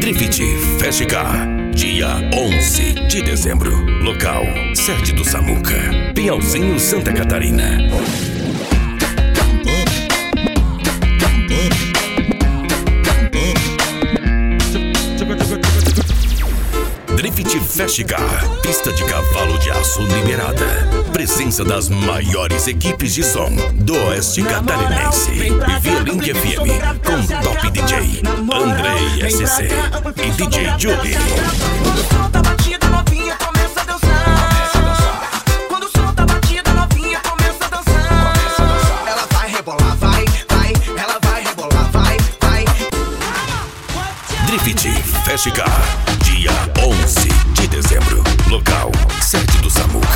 Drift Festicar, dia 11 de dezembro. Local, sede do Samuca, Pinhalzinho, Santa Catarina. Drift Festicar, pista de cavalo de aço liberada. Presença das maiores equipes de som do Oeste Catarinense. E Via Link FM, com Top DJ, Andrei SC e DJ Julie. Quando o som tá batido, novinha começa a dançar. Quando o som tá batido, novinha começa a dançar. Ela vai rebolar, vai, ela vai rebolar, vai. Drift Festicar, dia 11 de dezembro. Local, sede do Samuca,